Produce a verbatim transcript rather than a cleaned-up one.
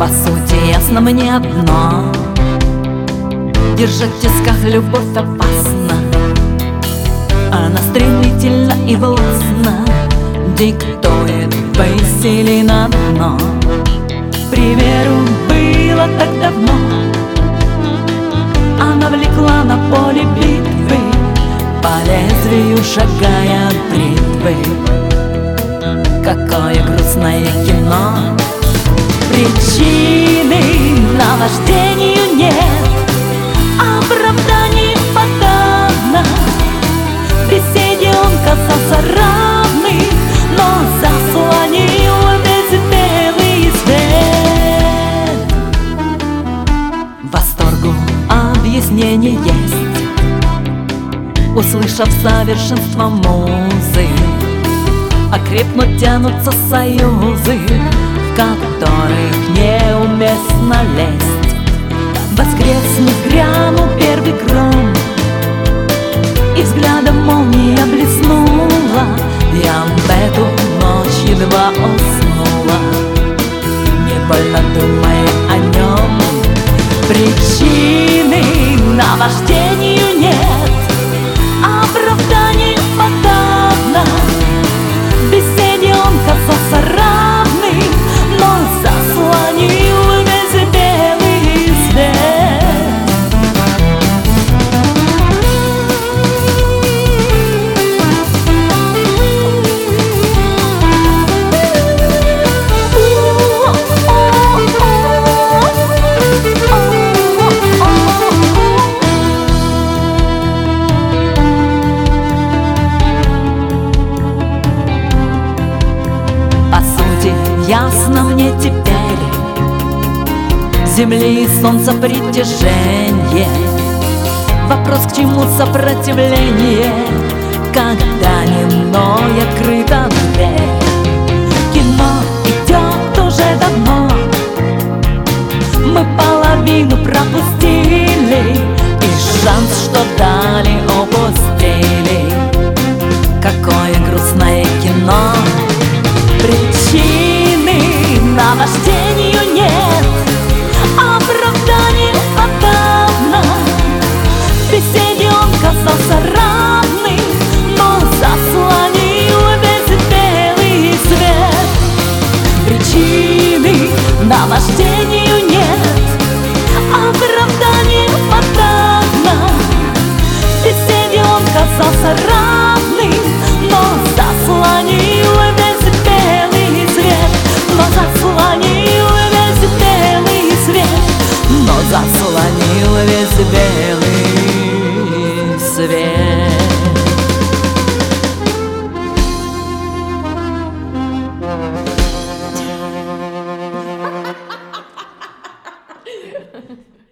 По сути ясно мне одно: держать в тисках любовь опасно. Она стремительно и властно диктует высели на дно. К примеру, было так давно, она влекла на поле битвы, по лезвию шагая бритвы. Какое грустное кино! Причины наваждению нет, оправданий подавно. В беседе он казался равным, но заслонил весь белый свет. Восторгу объяснение есть, услышав совершенство музы. Окрепнуть тянутся союзы, в которых неуместно лезть. Воскреснув, грянул первый гром, и взглядом молния блеснула. Я в эту ночь едва уснула, невольно думая о нем. Причины наваждению нет, оправданий подавно. В беседе он казался равным, но заслонил весь белый свет. Ясно мне теперь земли и солнца притяжение. Вопрос, к чему сопротивление, когда немной открыта дверь. Кино идет уже давно, мы половину пропустили, и шанс, что дали, упустили. Какое грустное кино! Причины наваждению нет, оправданий подавно. В беседе он казался равным, но заслонил весь белый свет. Причины наваждению нет, оправданий подавно. В беседе он казался равным.